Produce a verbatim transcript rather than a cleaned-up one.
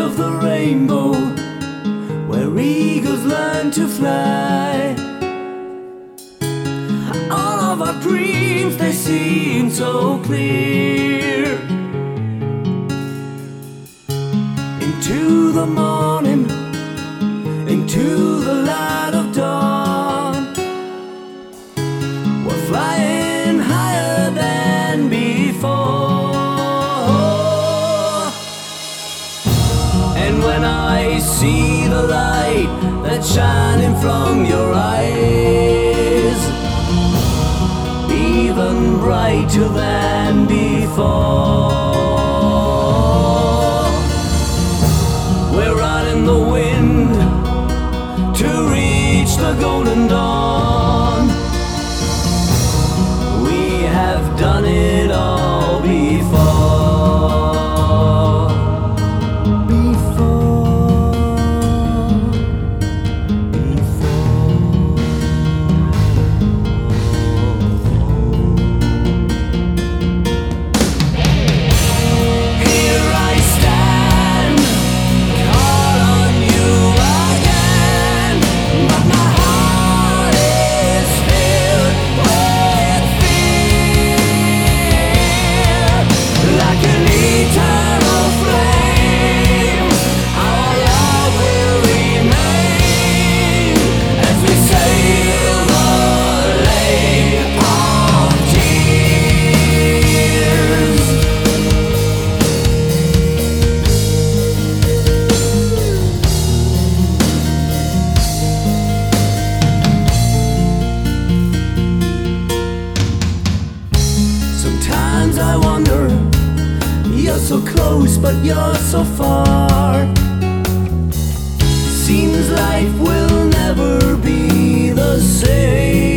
of the rainbow, where eagles learn to fly. All of our dreams, they seem so clear. Into the morning, into the light of dawn, we're flying higher than before. And when I see the light that's shining from your eyes, even brighter than before, we're riding the wind to reach the golden dawn. We have done it all before. Sometimes I wonder, you're so close but you're so far. Seems life will never be the same.